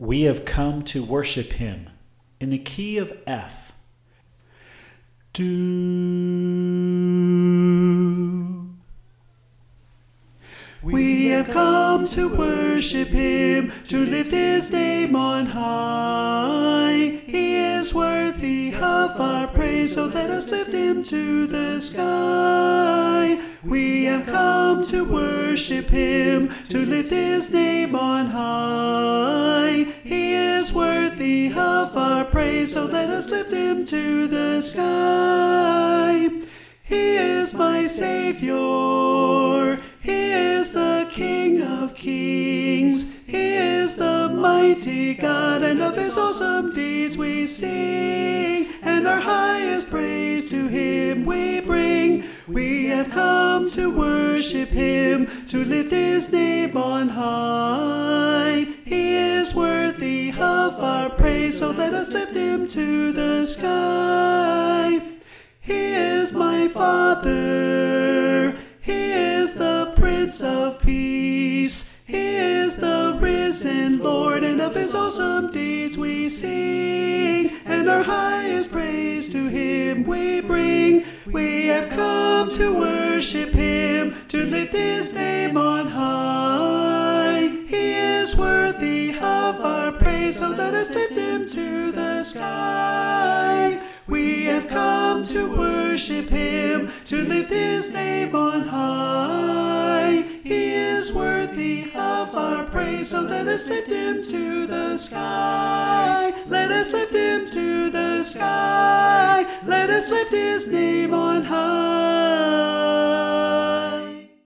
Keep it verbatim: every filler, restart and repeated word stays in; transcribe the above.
We have come to worship him in the key of F. Do. We have come to worship him, to lift his name on high. He is worthy of our praise, so let us lift him to the sky. We have come to worship him, to lift his name on high. He is worthy of our praise, so let us lift him to the sky. He is my Savior. He is the King of kings. He is the mighty God, and of his awesome deeds we sing, and our highest praise to him we bring. We have come to worship him, to lift his name on high. He is worthy of our praise, so let us lift him to the sky. He is my Father. He is the Prince of Peace. He is the risen Lord, and of his awesome deeds we sing, and our highest praise to him we bring. We have come to worship him, to lift his name on high. He is worthy of our praise, so let us lift him to the sky. We have come to worship him, to lift his name on high. He is worthy of our praise, so let us lift him to the sky. Let us lift him to the sky. Let us lift his name on high.